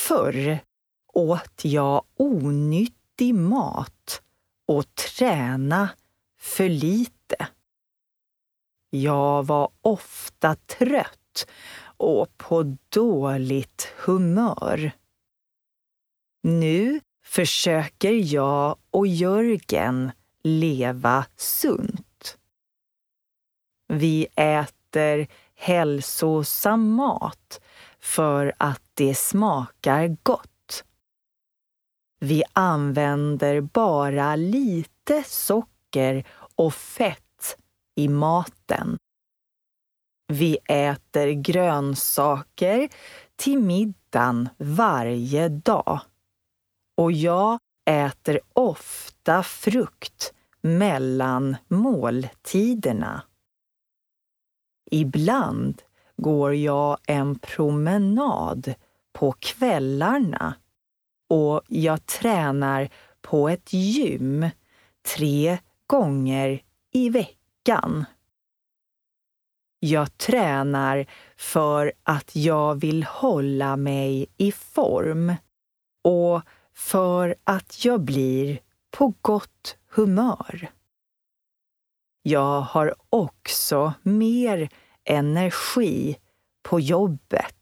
Förr åt jag onyttig mat och träna för lite. Jag var ofta trött och på dåligt humör. Nu försöker jag och Jörgen leva sunt. Vi äter hälsosam mat för att det smakar gott. Vi använder bara lite socker och fett i maten. Vi äter grönsaker till middagen varje dag. Och jag äter ofta frukt mellan måltiderna. Ibland går jag en promenad på kvällarna och jag tränar på ett gym 3 gånger i veckan. Jag tränar för att jag vill hålla mig i form och för att jag blir på gott humör. Jag har också mer energi på jobbet.